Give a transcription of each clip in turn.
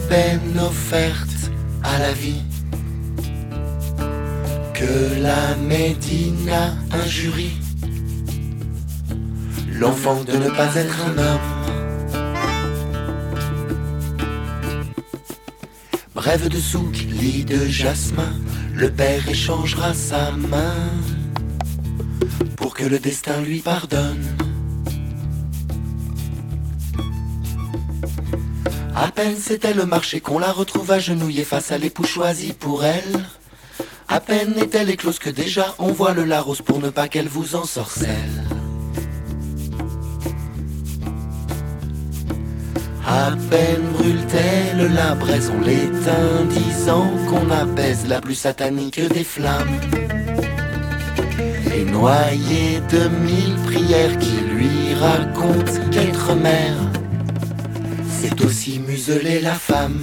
peine offerte à la vie, que la Médina injurie l'enfant de ne pas être un homme. Brève de souk, lit de jasmin, le père échangera sa main pour que le destin lui pardonne. À peine s'est-elle marché qu'on la retrouve agenouillée face à l'époux choisi pour elle. À peine est-elle éclose que déjà on voit le Larousse pour ne pas qu'elle vous ensorcelle. À peine brûle-t-elle la braise, on l'éteint, disant qu'on apaise la plus satanique des flammes. Et noyée de 1000 prières qui lui racontent qu'être mère, c'est aussi museler la femme.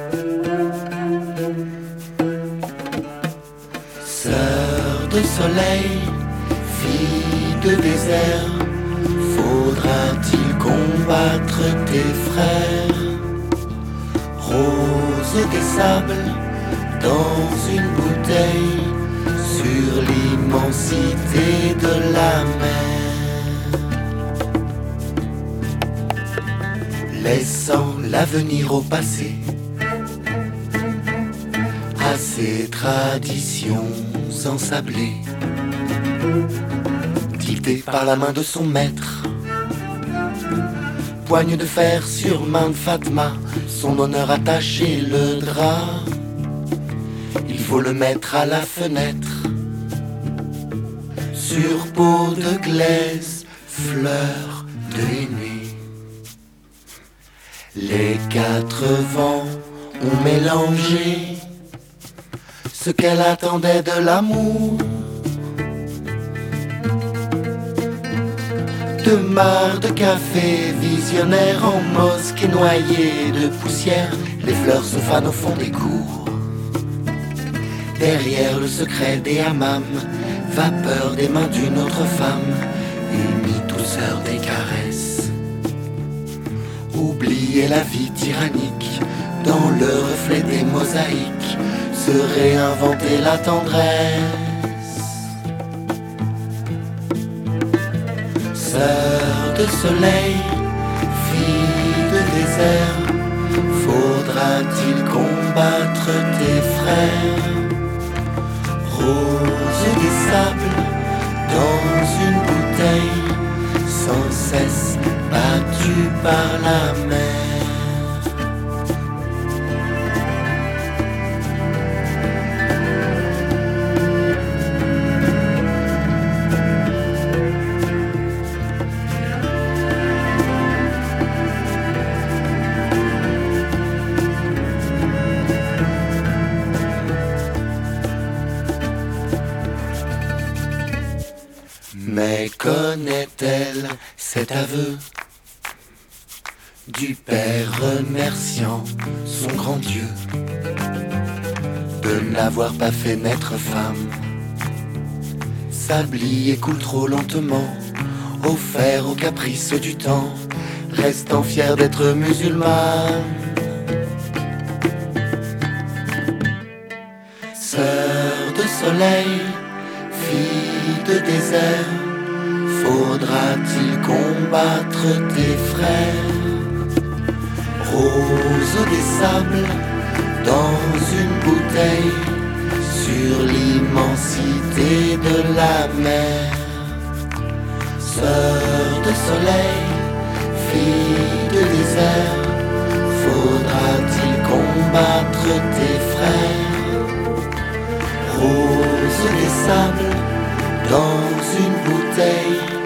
Sœur de soleil, fille de désert, faudra-t-il combattre tes frères? Rose des sables dans une bouteille sur l'immensité de la mer, laissant l'avenir au passé, à ses traditions ensablées, dictées par la main de son maître. Poigne de fer sur main de Fatma, son honneur attaché le drap. Il faut le mettre à la fenêtre, sur peau de glaise, fleur de nuit. Les quatre vents ont mélangé ce qu'elle attendait de l'amour. De marre de café, visionnaire en mosquée noyée de poussière, les fleurs se fanent au fond des cours. Derrière le secret des hammams, vapeur des mains d'une autre femme, humide douceur des caresses. Oublier la vie tyrannique, dans le reflet des mosaïques, se réinventer la tendresse. Sœur de soleil, fille de désert, faudra-t-il combattre tes frères? Rose des sables dans une bouteille, sans cesse battue par la mer. Mais connaît-elle cet aveu du père remerciant son grand Dieu de n'avoir pas fait naître femme? Sablier coule trop lentement, offert aux caprices du temps, restant fier d'être musulmane. Sœur de soleil, fille de désert, faudra-t-il combattre tes frères? Rose des sables dans une bouteille, sur l'immensité de la mer. Sœur de soleil, fille de désert, faudra-t-il combattre tes frères? Rose des sables dans une bouteille,